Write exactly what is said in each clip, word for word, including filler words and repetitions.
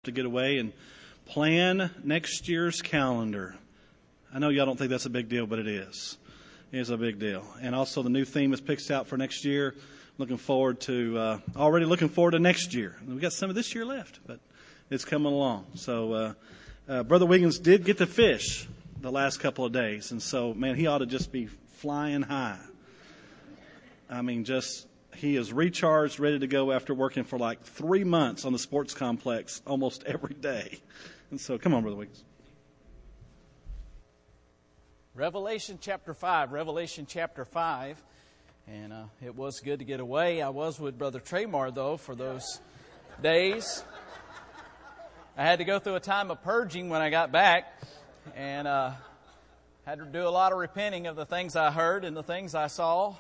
to get away and plan next year's calendar. I know y'all don't think that's a big deal, but it is. It is a big deal. And also the new theme is picked out for next year. Looking forward to, uh, already looking forward to next year. We've got some of this year left, but it's coming along. So uh, uh, Brother Wiggins did get to fish the last couple of days. And so, man, he ought to just be flying high. I mean, just... He is recharged, ready to go after working for like three months on the sports complex almost every day. And so, come on, Brother Wiggins. Revelation chapter five, Revelation chapter five. And uh, it was good to get away. I was with Brother Traymar, though, for those days. I had to go through a time of purging when I got back. And uh, had to do a lot of repenting of the things I heard and the things I saw.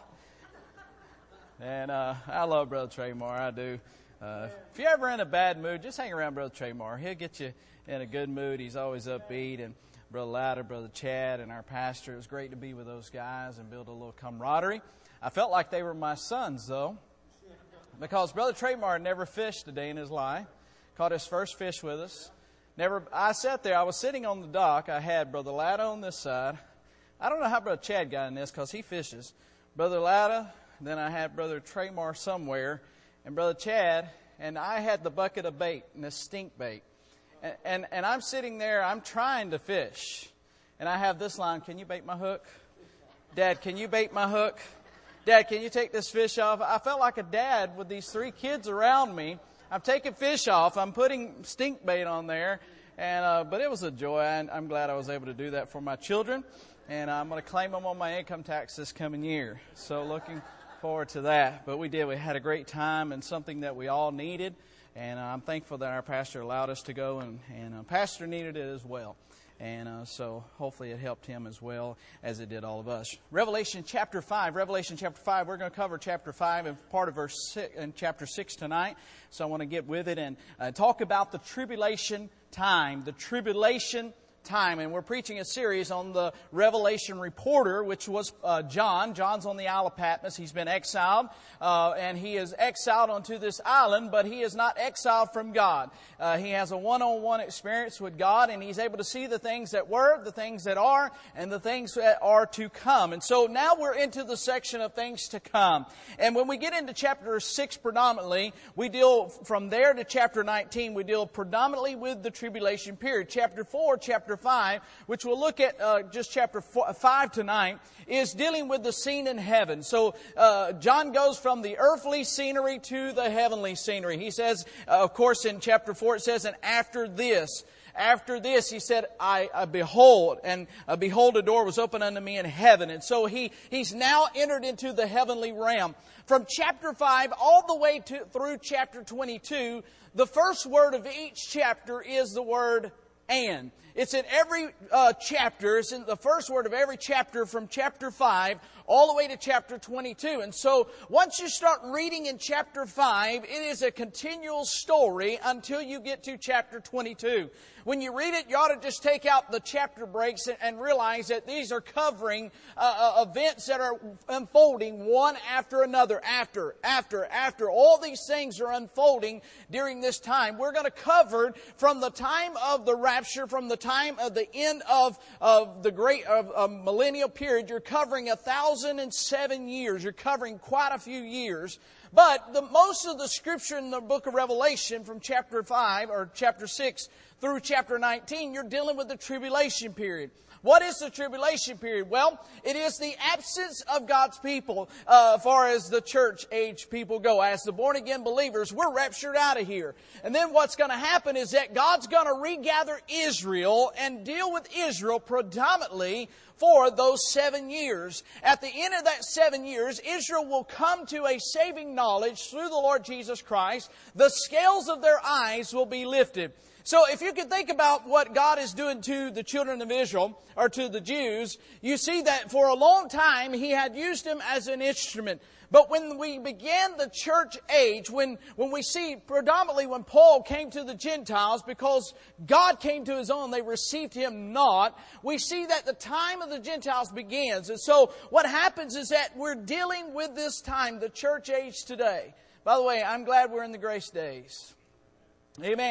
And uh, I love Brother Traymar, I do. Uh, if you're ever in a bad mood, just hang around Brother Traymar. He'll get you in a good mood. He's always upbeat. And Brother Louder, Brother Chad, and our pastor. It was great to be with those guys and build a little camaraderie. I felt like they were my sons, though, because Brother Traymar never fished a day in his life. Caught his first fish with us. Never. I sat there. I was sitting on the dock. I had Brother Louder on this side. I don't know how Brother Chad got in this because he fishes. Brother Louder. Then I had Brother Traymar somewhere, and Brother Chad, and I had the bucket of bait, and the stink bait. And, and, and I'm sitting there, I'm trying to fish. And I have this line, can you bait my hook? Dad, can you bait my hook? Dad, can you take this fish off? I felt like a dad with these three kids around me. I'm taking fish off. I'm putting stink bait on there. And uh, but it was a joy. And I'm glad I was able to do that for my children. And I'm going to claim them on my income tax this coming year. So looking forward to that. But we did. We had a great time and something that we all needed. And uh, I'm thankful that our pastor allowed us to go. And, and uh, pastor needed it as well. And uh, so hopefully it helped him as well as it did all of us. Revelation chapter five. Revelation chapter five. We're going to cover chapter five and part of verse six, and chapter six tonight. So I want to get with it and uh, talk about the tribulation time. The tribulation time. And we're preaching a series on the Revelation reporter, which was uh, John. John's on the Isle of Patmos. He's been exiled, uh, and he is exiled onto this island, but he is not exiled from God. Uh, he has a one-on-one experience with God, and he's able to see the things that were, the things that are, and the things that are to come. And so now we're into the section of things to come. And when we get into chapter six predominantly, we deal from there to chapter nineteen, we deal predominantly with the tribulation period. Chapter four, chapter five, which we'll look at uh, just chapter four, five tonight, is dealing with the scene in heaven. So uh, John goes from the earthly scenery to the heavenly scenery. He says, uh, of course, in chapter four it says, and after this, after this, he said, I, I behold, and uh, behold, a door was opened unto me in heaven. And so he he's now entered into the heavenly realm. From chapter five all the way to through chapter twenty-two, the first word of each chapter is the word and. It's in every uh, chapter. It's in the first word of every chapter from chapter five all the way to chapter twenty-two. And so once you start reading in chapter five, it is a continual story until you get to chapter twenty-two. When you read it, you ought to just take out the chapter breaks and, and realize that these are covering uh, uh, events that are unfolding one after another, after, after, after. All these things are unfolding during this time. We're going to cover from the time of the rapture, from the time of the end of, of the great of, of millennial period. You're covering a thousand and seven years. You're covering quite a few years. But the most of the scripture in the book of Revelation from chapter five or chapter six through chapter nineteen, you're dealing with the tribulation period. What is the tribulation period? Well, it is the absence of God's people uh, as far as the church age people go. As the born again believers, we're raptured out of here. And then what's going to happen is that God's going to regather Israel and deal with Israel predominantly for those seven years. At the end of that seven years, Israel will come to a saving knowledge through the Lord Jesus Christ. The scales of their eyes will be lifted. So if you can think about what God is doing to the children of Israel, or to the Jews, you see that for a long time He had used them as an instrument. But when we began the church age, when, when we see predominantly when Paul came to the Gentiles, because God came to His own, they received Him not, we see that the time of the Gentiles begins. And so what happens is that we're dealing with this time, the church age today. By the way, I'm glad we're in the grace days. Amen.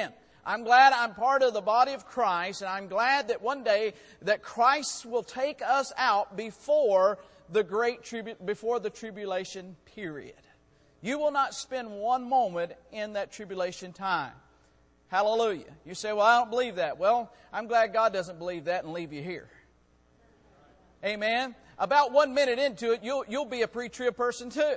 I'm glad I'm part of the body of Christ, and I'm glad that one day that Christ will take us out before the great tribu- before the tribulation period. You will not spend one moment in that tribulation time. Hallelujah. You say, well, I don't believe that. Well, I'm glad God doesn't believe that and leave you here. Amen. About one minute into it, you'll, you'll be a pre-trib person too.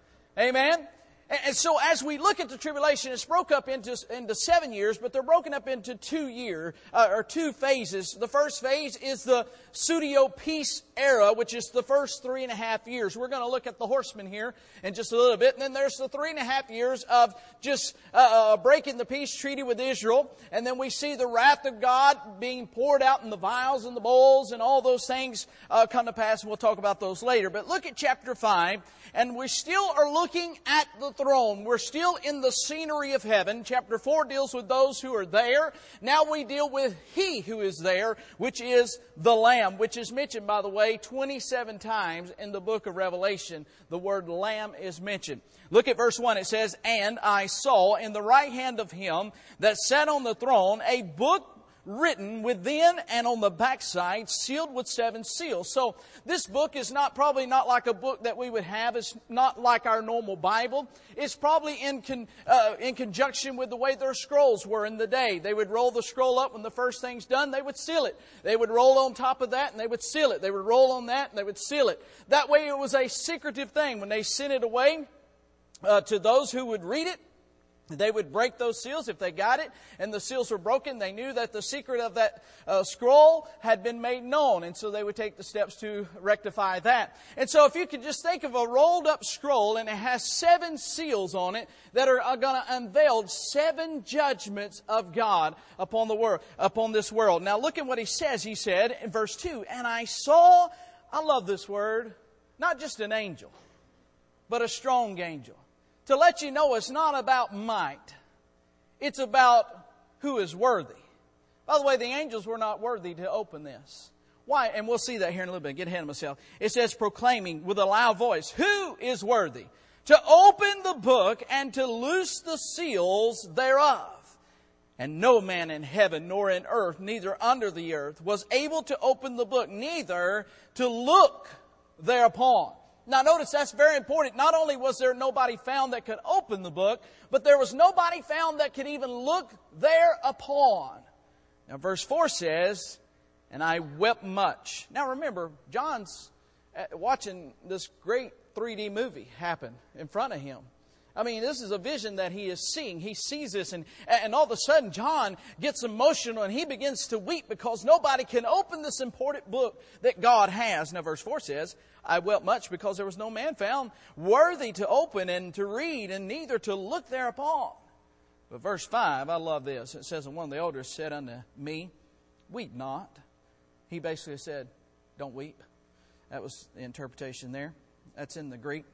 Amen. And so as we look at the tribulation, it's broke up into, into seven years, but they're broken up into two year, uh, or two phases. The first phase is the pseudo peace era, which is the first three and a half years. We're going to look at the horsemen here in just a little bit. And then there's the three and a half years of just uh, breaking the peace treaty with Israel. And then we see the wrath of God being poured out in the vials and the bowls and all those things uh, come to pass. And we'll talk about those later. But look at chapter five. And we still are looking at the throne. We're still in the scenery of heaven. Chapter four deals with those who are there. Now we deal with He who is there, which is the Lamb, which is mentioned, by the way, twenty-seven times in the book of Revelation. The word Lamb is mentioned. Look at verse one. It says, "And I saw in the right hand of Him that sat on the throne a book written within and on the backside, sealed with seven seals." So this book is not probably not like a book that we would have. It's not like our normal Bible. It's probably in con, uh, in conjunction with the way their scrolls were in the day. They would roll the scroll up when the first thing's done. They would seal it. They would roll on top of that and they would seal it. They would roll on that and they would seal it. That way it was a secretive thing. When they sent it away uh, to those who would read it, they would break those seals if they got it, and the seals were broken. They knew that the secret of that uh, scroll had been made known, and so they would take the steps to rectify that. And so if you could just think of a rolled up scroll, and it has seven seals on it that are, are going to unveil seven judgments of God upon the world, upon this world. Now look at what he says. He said in verse two, "And I saw," I love this word, not just an angel, but a strong angel. To let you know it's not about might. It's about who is worthy. By the way, the angels were not worthy to open this. Why? And we'll see that here in a little bit. Get ahead of myself. It says, proclaiming with a loud voice, "Who is worthy to open the book and to loose the seals thereof?" And no man in heaven nor in earth, neither under the earth, was able to open the book, neither to look thereupon. Now notice that's very important. Not only was there nobody found that could open the book, but there was nobody found that could even look thereupon. Now verse four says, "And I wept much." Now remember, John's watching this great three D movie happen in front of him. I mean, this is a vision that he is seeing. He sees this, and, and all of a sudden John gets emotional and he begins to weep because nobody can open this important book that God has. Now verse four says, "I wept much because there was no man found worthy to open and to read, and neither to look thereupon." But verse five, I love this. It says, "And one of the elders said unto me, Weep not." He basically said, don't weep. That was the interpretation there. That's in the Greek.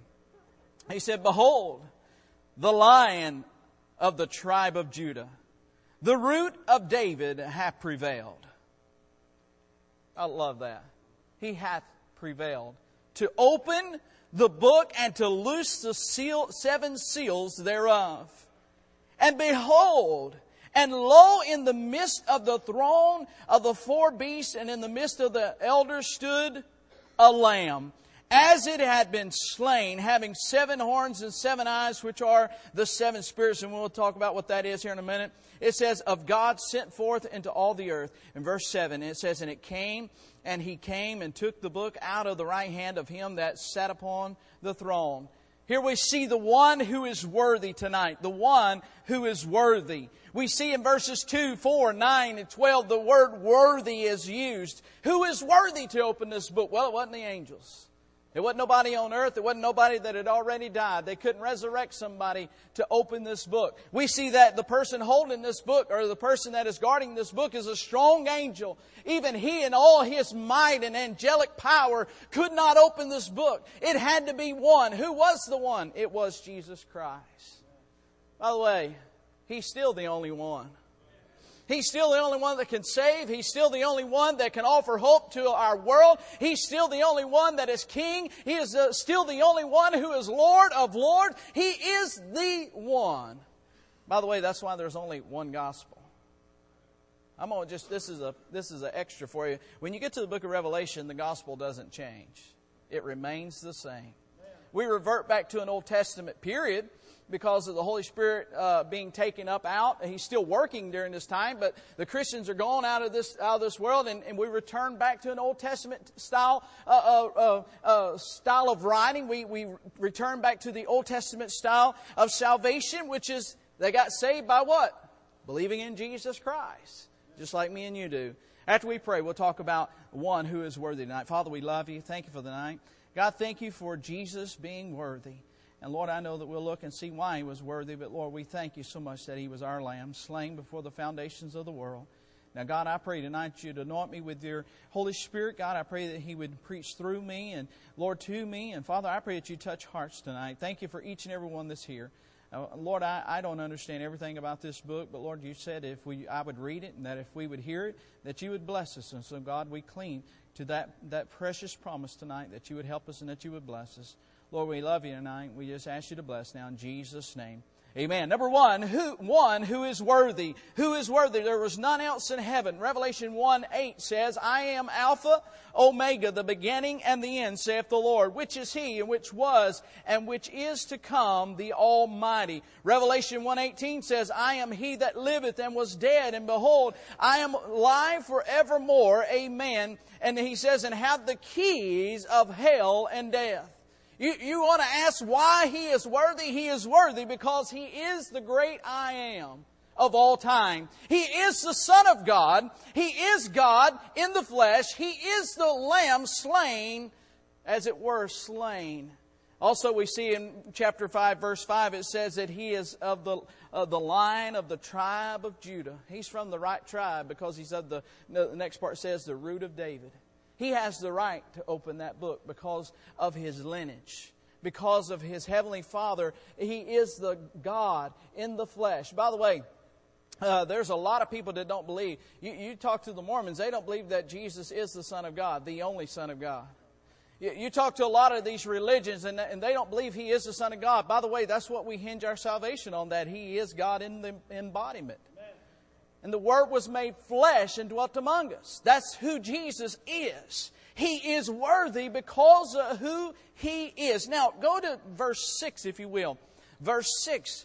He said, "Behold, the Lion of the tribe of Judah, the Root of David, hath prevailed." I love that. He hath prevailed to open the book and to loose the seal, seven seals thereof. "And behold, and lo, in the midst of the throne of the four beasts and in the midst of the elders stood a lamb, as it had been slain, having seven horns and seven eyes, which are the seven spirits." And we'll talk about what that is here in a minute. It says, "Of God sent forth into all the earth." In verse seven, it says, "And it came, and he came and took the book out of the right hand of him that sat upon the throne." Here we see the one who is worthy tonight. The one who is worthy. We see in verses two, four, nine, and twelve, the word worthy is used. Who is worthy to open this book? Well, it wasn't the angels. It wasn't nobody on earth. It wasn't nobody that had already died. They couldn't resurrect somebody to open this book. We see that the person holding this book, or the person that is guarding this book, is a strong angel. Even he in all his might and angelic power could not open this book. It had to be one. Who was the one? It was Jesus Christ. By the way, He's still the only one. He's still the only one that can save. He's still the only one that can offer hope to our world. He's still the only one that is King. He is uh, still the only one who is Lord of Lords. He is the one. By the way, that's why there's only one gospel. I'm gonna just this is a this is an extra for you. When you get to the book of Revelation, the gospel doesn't change. It remains the same. We revert back to an Old Testament period because of the Holy Spirit uh, being taken up out. He's still working during this time, but the Christians are gone out of this out of this world, and, and we return back to an Old Testament style uh, uh, uh, uh, style of writing. We we return back to the Old Testament style of salvation, which is they got saved by what? Believing in Jesus Christ. Just like me and you do. After we pray, we'll talk about one who is worthy tonight. Father, we love you. Thank you for the night. God, thank you for Jesus being worthy. And Lord, I know that we'll look and see why He was worthy. But Lord, we thank you so much that He was our Lamb, slain before the foundations of the world. Now, God, I pray tonight that You'd anoint me with Your Holy Spirit. God, I pray that He would preach through me and, Lord, to me. And Father, I pray that You touch hearts tonight. Thank you for each and every one that's here. Uh, Lord, I, I don't understand everything about this book, but Lord, You said if we I would read it and that if we would hear it, that You would bless us. And so, God, we cling to that, that precious promise tonight that You would help us and that You would bless us. Lord, we love You tonight. We just ask You to bless now in Jesus' name. Amen. Number one, who one who is worthy. Who is worthy? There was none else in heaven. Revelation one eight says, I am Alpha, Omega, the beginning and the end, saith the Lord, which is He, and which was, and which is to come, the Almighty. Revelation one eighteen says, I am He that liveth and was dead, and behold, I am alive forevermore. Amen. And He says, and have the keys of hell and death. You, you want to ask why He is worthy? He is worthy because He is the great I Am of all time. He is the Son of God. He is God in the flesh. He is the Lamb slain, as it were, slain. Also, we see in chapter five, verse five, it says that He is of the of the line of the tribe of Judah. He's from the right tribe because He's of the, the next part says, the root of David. He has the right to open that book because of His lineage, because of His Heavenly Father. He is the God in the flesh. By the way, uh, there's a lot of people that don't believe. You, you talk to the Mormons, they don't believe that Jesus is the Son of God, the only Son of God. You, you talk to a lot of these religions and, and they don't believe He is the Son of God. By the way, that's what we hinge our salvation on, that He is God in the embodiment. And the Word was made flesh and dwelt among us. That's who Jesus is. He is worthy because of who He is. Now, go to verse six, if you will. Verse six.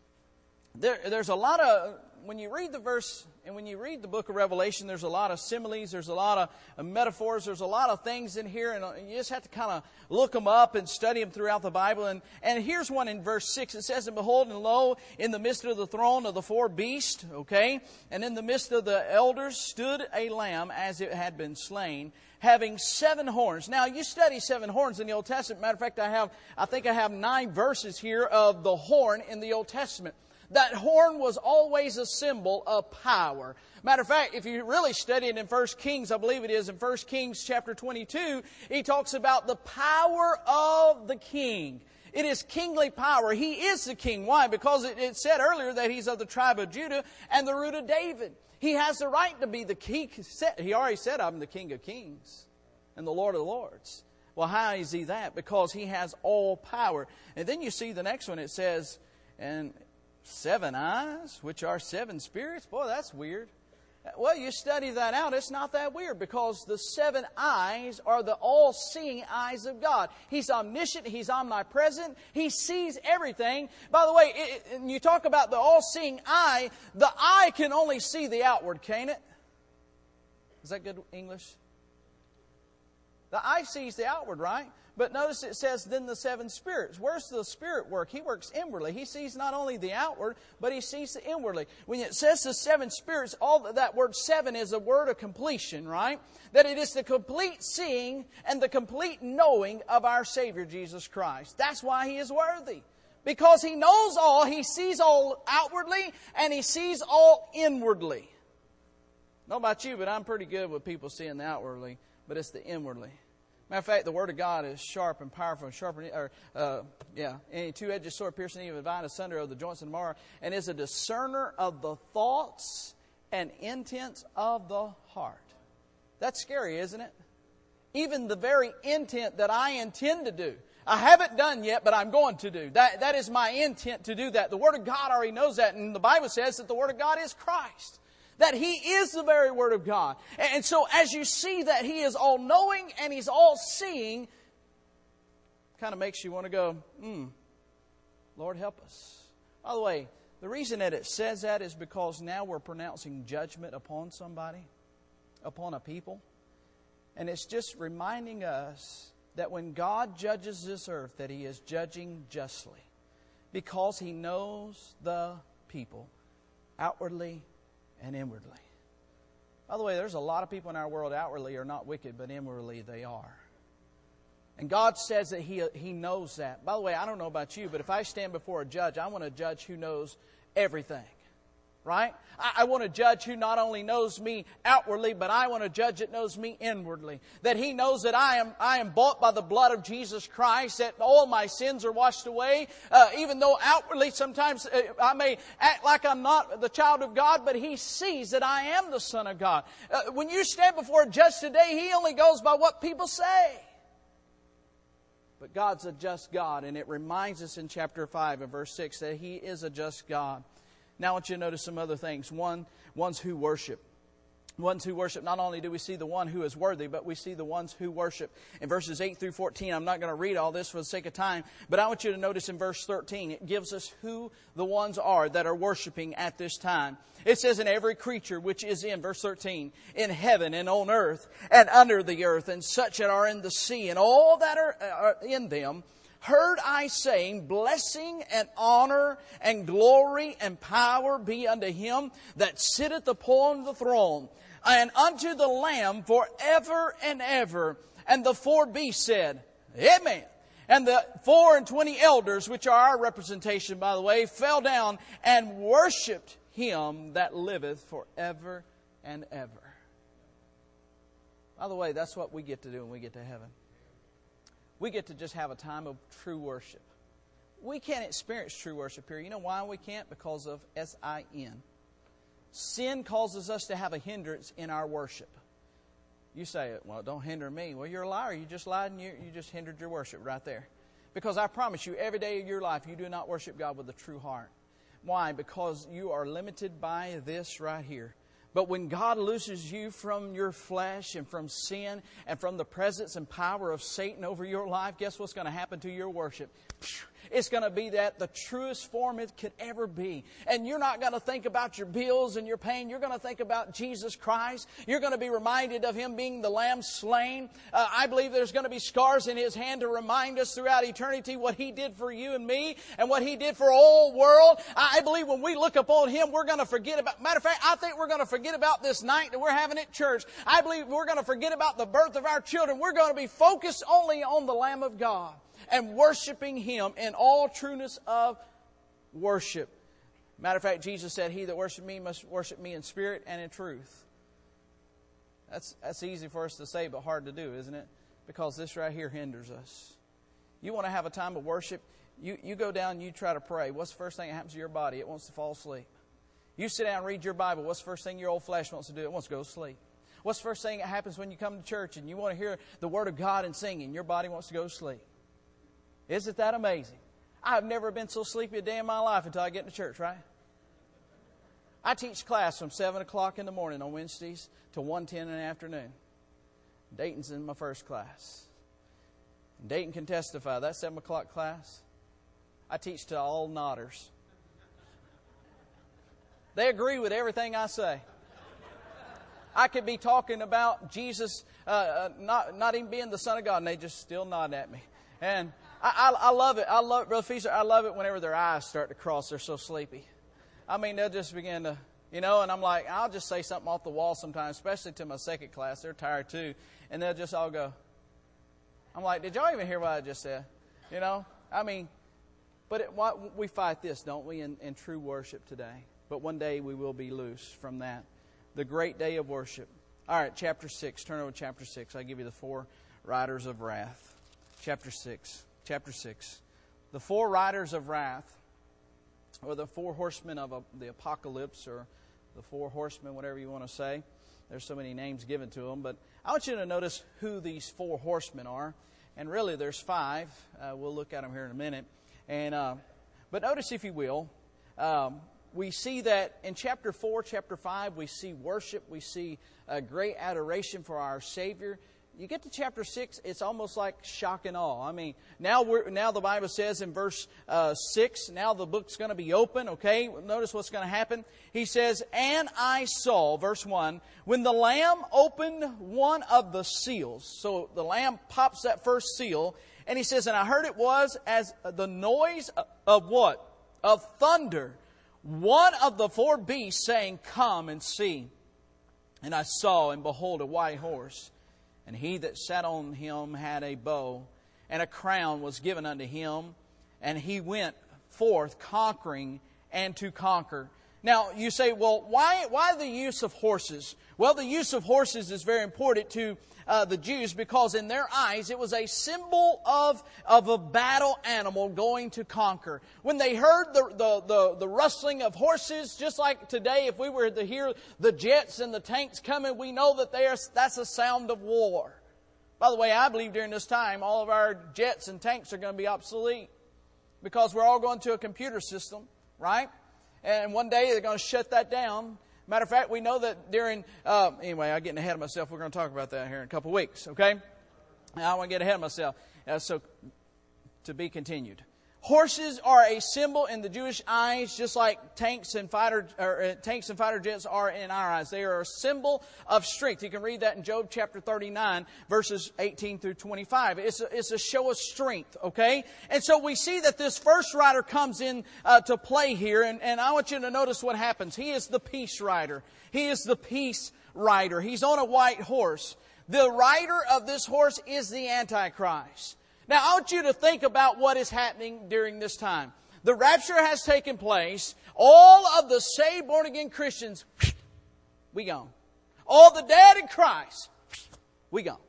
There, there's a lot of, when you read the verse, and when you read the book of Revelation, there's a lot of similes, there's a lot of metaphors, there's a lot of things in here, and you just have to kind of look them up and study them throughout the Bible. And, and here's one in verse six. It says, and behold, and lo, in the midst of the throne of the four beasts, okay, and in the midst of the elders stood a lamb as it had been slain, having seven horns. Now, you study seven horns in the Old Testament. Matter of fact, I have, I think I have nine verses here of the horn in the Old Testament. That horn was always a symbol of power. Matter of fact, if you really study it in First Kings, I believe it is, in First Kings chapter twenty-two, he talks about the power of the king. It is kingly power. He is the king. Why? Because it, it said earlier that He's of the tribe of Judah and the root of David. He has the right to be the king. He already said, I'm the King of kings and the Lord of lords. Well, how is He that? Because He has all power. And then you see the next one. It says, and seven eyes, which are seven spirits. Boy, that's weird. Well, you study that out, it's not that weird, because the seven eyes are the all-seeing eyes of God. He's omniscient, He's omnipresent, He sees everything. By the way, it, it, you talk about the all-seeing eye, the eye can only see the outward, can't it? Is that good English? The eye sees the outward, right? But notice it says, then the seven spirits. Where's the Spirit work? He works inwardly. He sees not only the outward, but He sees the inwardly. When it says the seven spirits, all that, that word seven is a word of completion, right? That it is the complete seeing and the complete knowing of our Savior, Jesus Christ. That's why He is worthy. Because He knows all, He sees all outwardly, and He sees all inwardly. I don't know about you, but I'm pretty good with people seeing the outwardly, but it's the inwardly. Matter of fact, the Word of God is sharp and powerful, and sharper, or uh, yeah, any two-edged sword piercing even divine asunder of the joints and marrow, and is a discerner of the thoughts and intents of the heart. That's scary, isn't it? Even the very intent that I intend to do. I haven't done yet, but I'm going to do. That, that is my intent to do that. The Word of God already knows that, and the Bible says that the Word of God is Christ. That He is the very Word of God. And so as you see that He is all-knowing and He's all-seeing, kind of makes you want to go, hmm, Lord, help us. By the way, the reason that it says that is because now we're pronouncing judgment upon somebody, upon a people. And it's just reminding us that when God judges this earth, that He is judging justly. Because He knows the people outwardly and inwardly. By the way, there's a lot of people in our world outwardly are not wicked, but inwardly they are. And God says that He, he knows that. By the way, I don't know about you, but if I stand before a judge, I want a judge who knows everything. Right? I, I want a judge who not only knows me outwardly, but I want a judge that knows me inwardly. That He knows that I am I am bought by the blood of Jesus Christ, that all my sins are washed away. Uh, even though outwardly sometimes uh, I may act like I'm not the child of God, but He sees that I am the Son of God. Uh, when you stand before a judge today, he only goes by what people say. But God's a just God, and it reminds us in chapter five and verse six that He is a just God. Now I want you to notice some other things. One, ones who worship. Ones who worship. Not only do we see the one who is worthy, but we see the ones who worship. In verses eight through fourteen, I'm not going to read all this for the sake of time, but I want you to notice in verse thirteen, it gives us who the ones are that are worshiping at this time. It says, in every creature which is in, verse thirteen, in heaven and on earth and under the earth, and such that are in the sea, and all that are, are in them, heard I saying, blessing and honor and glory and power be unto Him that sitteth upon the throne, and unto the Lamb forever and ever. And the four beasts said, Amen. And the four and twenty elders, which are our representation, by the way, fell down and worshipped Him that liveth forever and ever. By the way, that's what we get to do when we get to heaven. We get to just have a time of true worship. We can't experience true worship here. You know why we can't? Because of S I N. Sin causes us to have a hindrance in our worship. You say, well, don't hinder me. Well, you're a liar. You just lied and you, you just hindered your worship right there. Because I promise you, every day of your life, you do not worship God with a true heart. Why? Because you are limited by this right here. But when God looses you from your flesh and from sin and from the presence and power of Satan over your life, guess what's going to happen to your worship? It's going to be that the truest form it could ever be. And you're not going to think about your bills and your pain. You're going to think about Jesus Christ. You're going to be reminded of Him being the Lamb slain. Uh, I believe there's going to be scars in His hand to remind us throughout eternity what He did for you and me and what He did for the whole world. I believe when we look upon Him, we're going to forget about, matter of fact, I think we're going to forget about this night that we're having at church. I believe we're going to forget about the birth of our children. We're going to be focused only on the Lamb of God and worshiping Him in all trueness of worship. Matter of fact, Jesus said, He that worships me must worship me in spirit and in truth. That's, that's easy for us to say, but hard to do, isn't it? Because this right here hinders us. You want to have a time of worship, you, you go down and you try to pray. What's the first thing that happens to your body? It wants to fall asleep. You sit down and read your Bible. What's the first thing your old flesh wants to do? It wants to go to sleep. What's the first thing that happens when you come to church and you want to hear the Word of God and singing? Your body wants to go to sleep. Isn't that amazing? I've never been so sleepy a day in my life until I get to church, right? I teach class from seven o'clock in the morning on Wednesdays to one ten in the afternoon. Dayton's in my first class. Dayton can testify. That seven o'clock class, I teach to all nodders. They agree with everything I say. I could be talking about Jesus uh, uh, not, not even being the Son of God, and they just still nod at me. And I, I, I love it. I love it, Brother Feaster. I love it whenever their eyes start to cross. They're so sleepy. I mean, they'll just begin to, you know, and I'm like, I'll just say something off the wall sometimes, especially to my second class. They're tired too. And they'll just all go. I'm like, did y'all even hear what I just said? You know, I mean, but it, what, we fight this, don't we, in, in true worship today. But one day we will be loose from that. The great day of worship. All right, chapter six. Turn over to chapter six. I'll give you the four riders of wrath. Chapter six. Chapter six. The four riders of wrath, or the four horsemen of a, the apocalypse, or the four horsemen, whatever you want to say. There's so many names given to them. But I want you to notice who these four horsemen are. And really, there's five. Uh, we'll look at them here in a minute. And uh, but notice, if you will, um, we see that in chapter four, chapter five, we see worship, we see a great adoration for our Savior. You get to chapter six, it's almost like shock and awe. I mean, now we're now the Bible says in verse uh, six, now the book's going to be open, okay? Notice what's going to happen. He says, and I saw, verse one, when the Lamb opened one of the seals. So the Lamb pops that first seal, and he says, and I heard it was as the noise of what? Of thunder. One of the four beasts saying, come and see. And I saw, and behold, a white horse. And he that sat on him had a bow, and a crown was given unto him, and he went forth conquering and to conquer. Now, you say, well, why, why the use of horses? Well, the use of horses is very important to uh, the Jews because in their eyes it was a symbol of, of a battle animal going to conquer. When they heard the, the, the, the rustling of horses, just like today, if we were to hear the jets and the tanks coming, we know that they are, that's a sound of war. By the way, I believe during this time all of our jets and tanks are going to be obsolete because we're all going to a computer system, right? And one day they're going to shut that down. Matter of fact, we know that during... Uh, anyway, I'm getting ahead of myself. We're going to talk about that here in a couple of weeks, okay? I want to get ahead of myself. Uh, so, to be continued. Horses are a symbol in the Jewish eyes, just like tanks and fighter or, uh, tanks and fighter jets are in our eyes. They are a symbol of strength. You can read that in Job chapter thirty-nine, verses eighteen through twenty-five. It's a, it's a show of strength, okay? And so we see that this first rider comes in uh, to play here, and, and I want you to notice what happens. He is the peace rider. He is the peace rider. He's on a white horse. The rider of this horse is the Antichrist. Now, I want you to think about what is happening during this time. The rapture has taken place. All of the saved, born-again Christians, we gone. All the dead in Christ, we gone.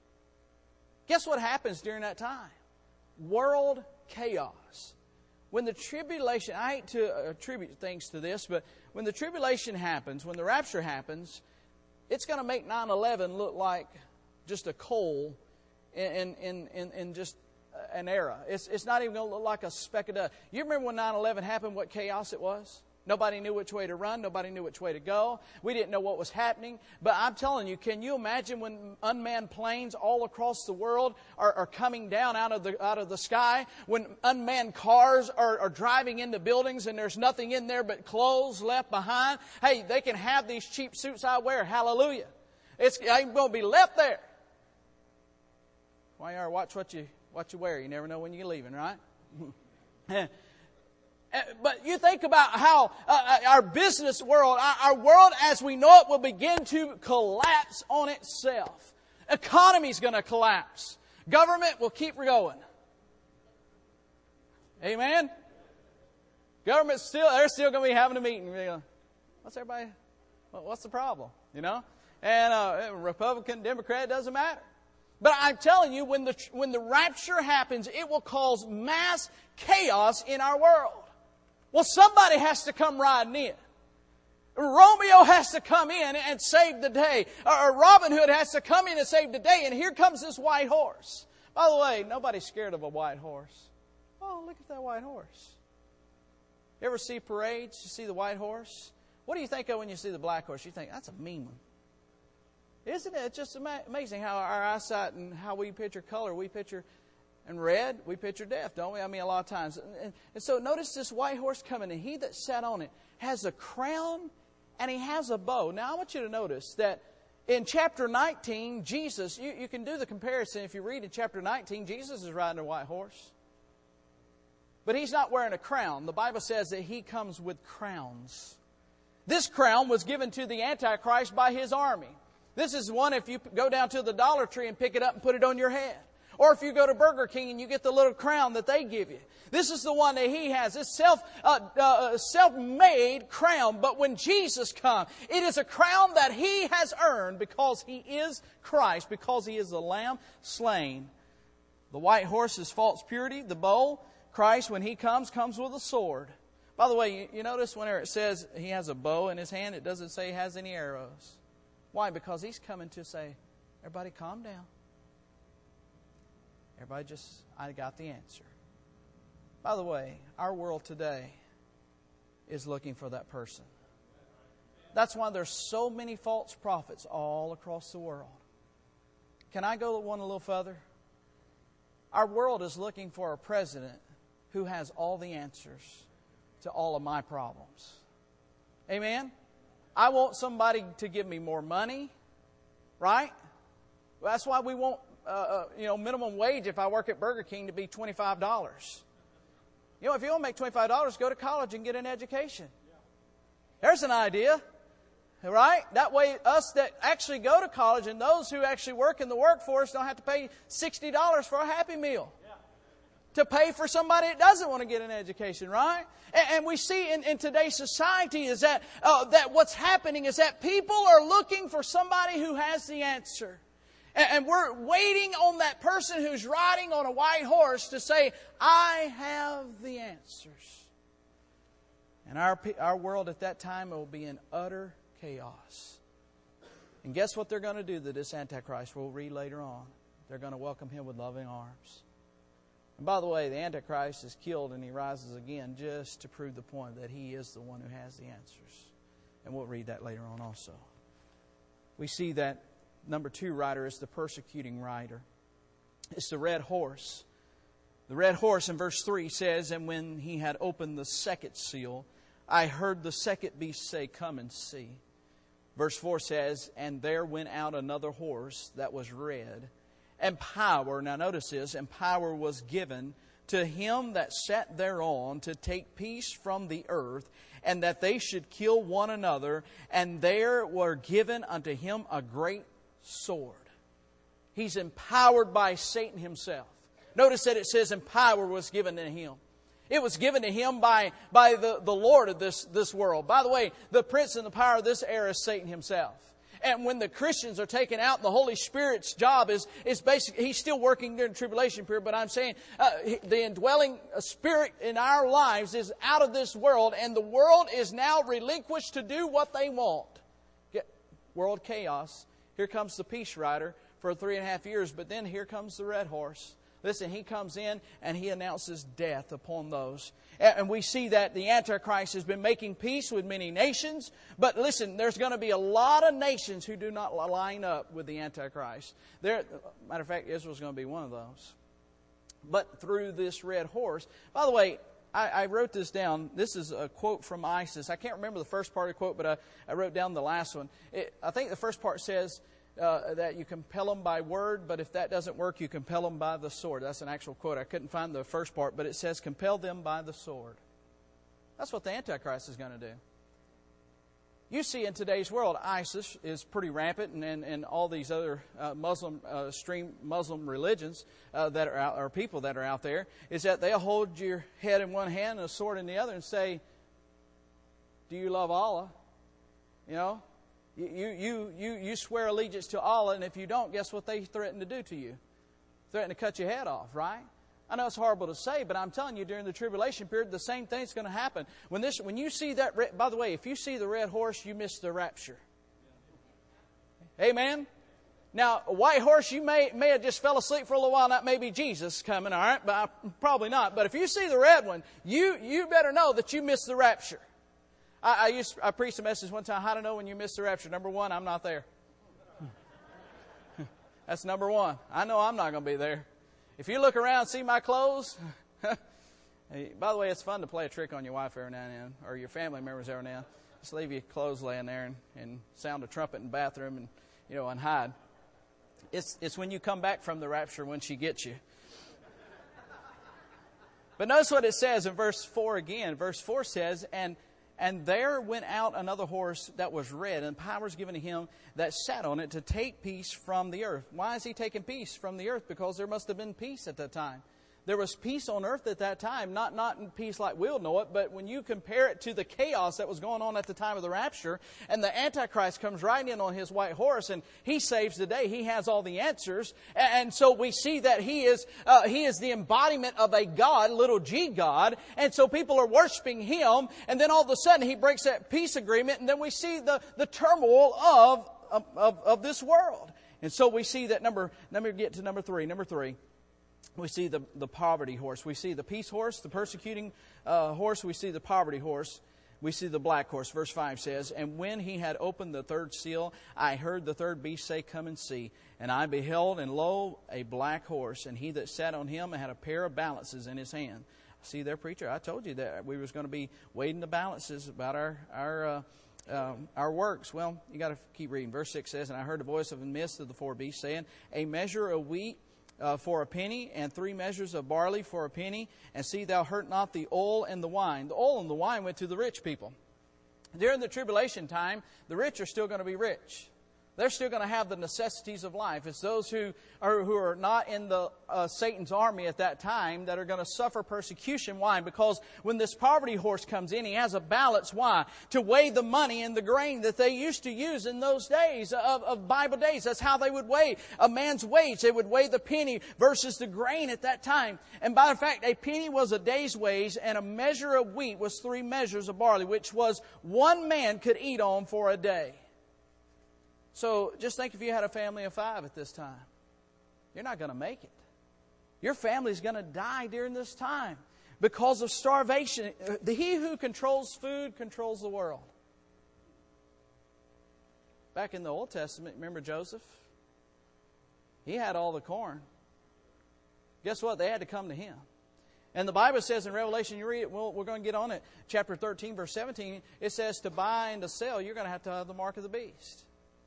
Guess what happens during that time? World chaos. When the tribulation, I hate to attribute things to this, but when the tribulation happens, when the rapture happens, it's going to make nine eleven look like just a coal In, in, in, in just an era. It's, it's not even going to look like a speck of dust. You remember when nine eleven happened, what chaos it was? Nobody knew which way to run. Nobody knew which way to go. We didn't know what was happening. But I'm telling you, can you imagine when unmanned planes all across the world are, are coming down out of the out of the sky? When unmanned cars are, are driving into buildings and there's nothing in there but clothes left behind? Hey, they can have these cheap suits I wear. Hallelujah. It's ain't going to be left there. Why you are watch what you what you wear. You never know when you're leaving, right? But you think about how uh, our business world, our, our world as we know it, will begin to collapse on itself. Economy's going to collapse. Government will keep going. Amen. Government's still they're still going to be having a meeting. What's everybody? What's the problem? You know, and uh, Republican, Democrat, doesn't matter. But I'm telling you, when the when the rapture happens, it will cause mass chaos in our world. Well, somebody has to come riding in. Romeo has to come in and save the day. Or Robin Hood has to come in and save the day. And here comes this white horse. By the way, nobody's scared of a white horse. Oh, look at that white horse. You ever see parades? You see the white horse? What do you think of when you see the black horse? You think, that's a mean one. Isn't it? It's just amazing how our eyesight and how we picture color. We picture, and red, we picture death, don't we? I mean, a lot of times. And, and so notice this white horse coming, and he that sat on it has a crown and he has a bow. Now, I want you to notice that in chapter nineteen, Jesus, you, you can do the comparison. If you read in chapter nineteen, Jesus is riding a white horse. But he's not wearing a crown. The Bible says that he comes with crowns. This crown was given to the Antichrist by his army. This is one if you go down to the Dollar Tree and pick it up and put it on your head. Or if you go to Burger King and you get the little crown that they give you. This is the one that he has. This self, uh, uh, self-made crown. But when Jesus comes, it is a crown that he has earned because he is Christ, because he is the Lamb slain. The white horse is false purity. The bow, Christ, when he comes, comes with a sword. By the way, you, you notice whenever it says he has a bow in his hand, it doesn't say he has any arrows. Why? Because he's coming to say, everybody calm down. Everybody just, I got the answer. By the way, our world today, is looking for that person. That's why there's so many false prophets all across the world. Can I go one a little further? Our world is looking for a president who has all the answers to all of my problems. Amen? I want somebody to give me more money, right? Well, that's why we want uh, uh, you know, minimum wage if I work at Burger King to be twenty-five dollars. You know, if you want to make twenty-five dollars, go to college and get an education. There's an idea, right? That way us that actually go to college and those who actually work in the workforce don't have to pay sixty dollars for a Happy Meal. To pay for somebody that doesn't want to get an education, right? And, and we see in, in today's society is that, uh, that what's happening is that people are looking for somebody who has the answer. And, and we're waiting on that person who's riding on a white horse to say, I have the answers. And our, our world at that time will be in utter chaos. And guess what they're going to do to this Antichrist? We'll read later on. They're going to welcome him with loving arms. And by the way, the Antichrist is killed and he rises again just to prove the point that he is the one who has the answers. And we'll read that later on also. We see that number two rider is the persecuting rider. It's the red horse. The red horse in verse three says, and when he had opened the second seal, I heard the second beast say, come and see. Verse four says, and there went out another horse that was red. And power, now notice this, and power was given to him that sat thereon to take peace from the earth, and that they should kill one another. And there were given unto him a great sword. He's empowered by Satan himself. Notice that it says, and power was given to him. It was given to him by, by the, the Lord of this, this world. By the way, the prince and the power of this era is Satan himself. And when the Christians are taken out, the Holy Spirit's job is, is basically, He's still working during the tribulation period, but I'm saying uh, the indwelling Spirit in our lives is out of this world, and the world is now relinquished to do what they want. Get world chaos. Here comes the peace rider for three and a half years, but then here comes the red horse. Listen, he comes in and he announces death upon those. And we see that the Antichrist has been making peace with many nations. But listen, there's going to be a lot of nations who do not line up with the Antichrist. There, matter of fact, Israel's going to be one of those. But through this red horse. By the way, I, I wrote this down. This is a quote from ISIS. I can't remember the first part of the quote, but I, I wrote down the last one. It, I think the first part says, Uh, that you compel them by word, but if that doesn't work, you compel them by the sword. That's an actual quote. I couldn't find the first part, but it says, compel them by the sword. That's what the Antichrist is going to do. You see in today's world, ISIS is pretty rampant, and, and, and all these other uh, Muslim, uh, extreme Muslim religions uh, that are out, or people that are out there, is that they'll hold your head in one hand and a sword in the other and say, do you love Allah? You know? You, you, you, you swear allegiance to Allah, and if you don't, guess what they threaten to do to you? Threaten to cut your head off, right? I know it's horrible to say, but I'm telling you, during the tribulation period, the same thing's going to happen. When this, when you see that, red, by the way, if you see the red horse, you miss the rapture. Amen? Now, a white horse, you may, may have just fell asleep for a little while, and that may be Jesus coming, all right? But I, probably not. But if you see the red one, you, you better know that you missed the rapture. I, I used I preached a message one time, how to know when you miss the rapture. Number one, I'm not there. That's number one. I know I'm not going to be there. If you look around and see my clothes, hey, by the way, it's fun to play a trick on your wife every now and then, or your family members every now and then. Just leave your clothes laying there and, and sound a trumpet in the bathroom and, you know, and hide. It's, it's when you come back from the rapture when she gets you. But notice what it says in verse four again. Verse four says, and And there went out another horse that was red, and power was given to him that sat on it to take peace from the earth. Why is he taking peace from the earth? Because there must have been peace at that time. There was peace on earth at that time, not, not in peace like we'll know it, but when you compare it to the chaos that was going on at the time of the rapture, and the Antichrist comes right in on his white horse, and he saves the day. He has all the answers. And so we see that he is, uh, he is the embodiment of a God, little g God, and so people are worshiping him, and then all of a sudden he breaks that peace agreement, and then we see the, the turmoil of, of, of this world. And so we see that number, let me get to number three, number three. We see the, the poverty horse. We see the peace horse, the persecuting uh, horse. We see the poverty horse. we see the black horse. Verse five says, "And when he had opened the third seal, I heard the third beast say, 'Come and see.' And I beheld, and lo, a black horse, and he that sat on him had a pair of balances in his hand." See there, preacher, I told you that we was going to be weighing the balances about our our uh, um, our works. Well, you got to keep reading. Verse six says, "And I heard the voice of the midst of the four beasts saying, A measure of wheat Uh, for a penny, and three measures of barley for a penny, and see thou hurt not the oil and the wine." The oil and the wine went to the rich people. During the tribulation time, the rich are still going to be rich. They're still going to have the necessities of life. It's those who are, who are not in the uh, Satan's army at that time that are going to suffer persecution. Why? Because when this poverty horse comes in, he has a balance. Why? To weigh the money and the grain that they used to use in those days of, of Bible days. That's how they would weigh a man's wage. They would weigh the penny versus the grain at that time. And by the fact, a penny was a day's wage, and a measure of wheat was three measures of barley, which was one man could eat on for a day. So just think if you had a family of five at this time. You're not going to make it. Your family's going to die during this time because of starvation. He who controls food controls the world. Back in the Old Testament, remember Joseph? He had all the corn. Guess what? They had to come to him. And the Bible says in Revelation, you read it, well, we're going to get on it, chapter thirteen, verse seventeen, it says to buy and to sell, you're going to have to have the mark of the beast.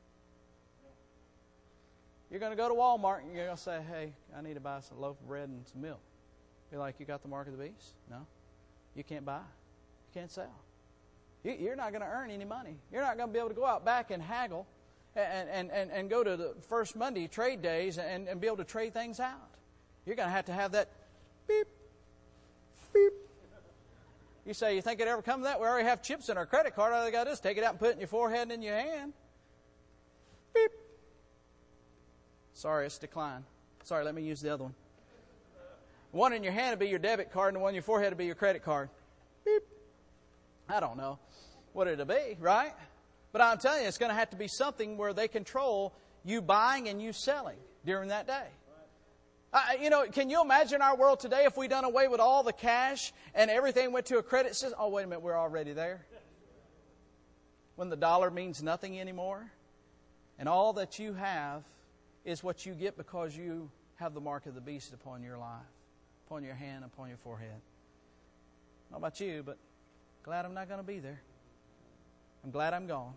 You're going to go to Walmart and you're going to say, "Hey, I need to buy some loaf of bread and some milk." You're like, "You got the mark of the beast?" No. You can't buy. You can't sell. You're not going to earn any money. You're not going to be able to go out back and haggle and, and, and, and go to the first Monday trade days and, and be able to trade things out. You're going to have to have that beep, beep. You say, "You think it ever come to that? We already have chips in our credit card. All they got to do is take it out and put it in your forehead and in your hand." Beep. Sorry, it's declined. Sorry, let me use the other one. The one in your hand will be your debit card, and the one in your forehead will be your credit card. Beep. I don't know what it'll be, right? But I'm telling you, it's going to have to be something where they control you buying and you selling during that day. Uh, you know, can you imagine our world today if we done away with all the cash and everything went to a credit system? Oh, wait a minute, we're already there. When the dollar means nothing anymore, and all that you have is what you get because you have the mark of the beast upon your life, upon your hand, upon your forehead. I don't know about you, but glad I'm not going to be there. I'm glad I'm gone.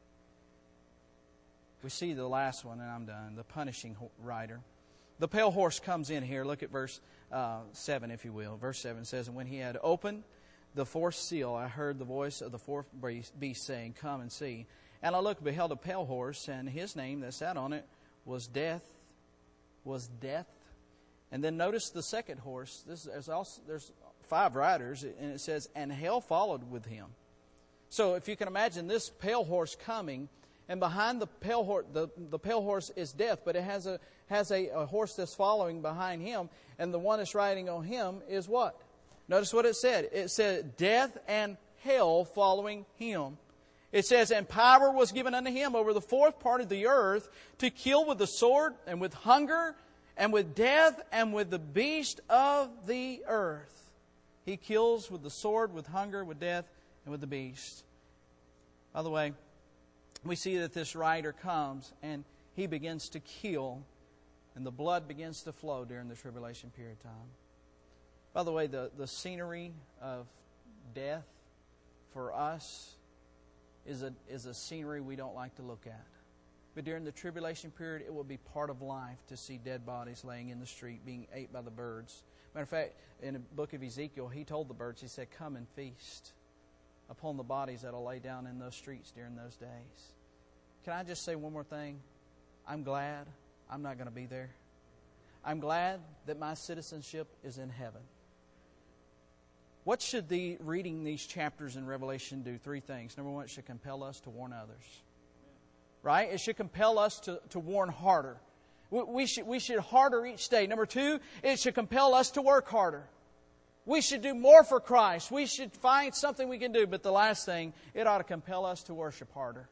We see the last one, and I'm done, the punishing rider. The pale horse comes in here. Look at verse uh, seven, if you will. Verse seven says, "And when he had opened the fourth seal, I heard the voice of the fourth beast saying, 'Come and see.' And I looked, beheld a pale horse, and his name that sat on it was Death, was Death." And then notice the second horse. This there's also there's five riders, and it says, "And hell followed with him." So if you can imagine this pale horse coming, and behind the pale horse, the, the pale horse is Death, but it has a has a, a horse that's following behind him, and the one that's riding on him is what? Notice what it said. It said, "Death and hell following him." It says, "And power was given unto him over the fourth part of the earth to kill with the sword and with hunger and with death and with the beast of the earth." He kills with the sword, with hunger, with death, and with the beast. By the way, we see that this rider comes and he begins to kill, and the blood begins to flow during the tribulation period of time. By the way, the, the scenery of death for us is a is a scenery we don't like to look at. But during the tribulation period, it will be part of life to see dead bodies laying in the street, being ate by the birds. Matter of fact, in the book of Ezekiel, he told the birds, he said, "Come and feast upon the bodies that will lay down in those streets during those days." Can I just say one more thing? I'm glad I'm not going to be there. I'm glad that my citizenship is in heaven. What should the reading these chapters in Revelation do? Three things. Number one, it should compel us to warn others. Right? It should compel us to, to warn harder. We, we should, we should harder each day. Number two, it should compel us to work harder. We should do more for Christ. We should find something we can do. But the last thing, it ought to compel us to worship harder.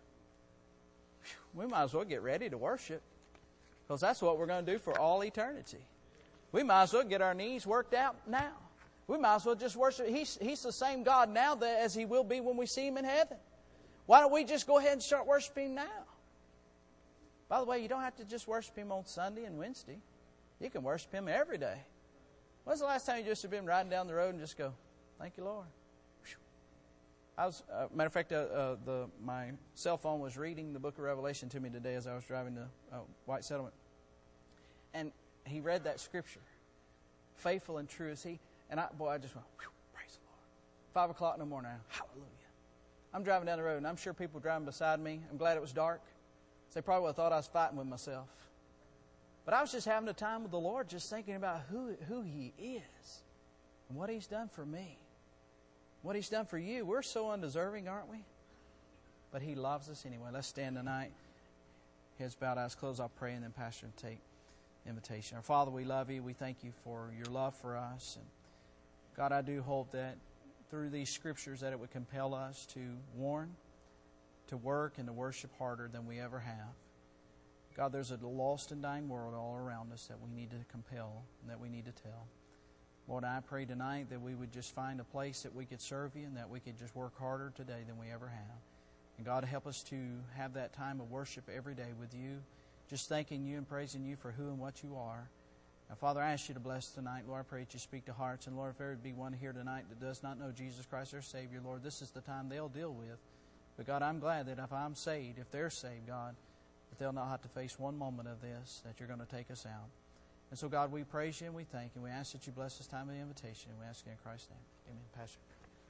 We might as well get ready to worship, because that's what we're going to do for all eternity. We might as well get our knees worked out now. We might as well just worship. He's, he's the same God now that, as He will be when we see Him in heaven. Why don't we just go ahead and start worshiping Him now? By the way, you don't have to just worship Him on Sunday and Wednesday. You can worship Him every day. When's the last time you just have been riding down the road and just go, thank you, Lord? I was, uh, matter of fact, uh, uh, the my cell phone was reading the book of Revelation to me today as I was driving to uh, White Settlement. And he read that scripture. Faithful and true is He. And I, boy, I just went, praise the Lord. Five o'clock in the morning, hallelujah. I'm driving down the road, and I'm sure people driving beside me, I'm glad it was dark. So they probably would have thought I was fighting with myself. But I was just having a time with the Lord, just thinking about who, who He is and what He's done for me. What He's done for you. We're so undeserving, aren't we? But He loves us anyway. Let's stand tonight. Heads bowed, eyes closed. I'll pray, and then Pastor will take invitation. Our Father, we love You. We thank You for Your love for us. And God, I do hope that through these scriptures that it would compel us to warn, to work, and to worship harder than we ever have. God, there's a lost and dying world all around us that we need to compel and that we need to tell. Lord, I pray tonight that we would just find a place that we could serve You and that we could just work harder today than we ever have. And God, help us to have that time of worship every day with You, just thanking You and praising You for who and what You are. Now, Father, I ask You to bless tonight. Lord, I pray that You speak to hearts. And Lord, if there would be one here tonight that does not know Jesus Christ their Savior, Lord, this is the time they'll deal with. But God, I'm glad that if I'm saved, if they're saved, God, that they'll not have to face one moment of this, that You're going to take us out. And so, God, we praise You and we thank You. We ask that You bless this time of the invitation. And we ask it in Christ's name. Amen. Pastor.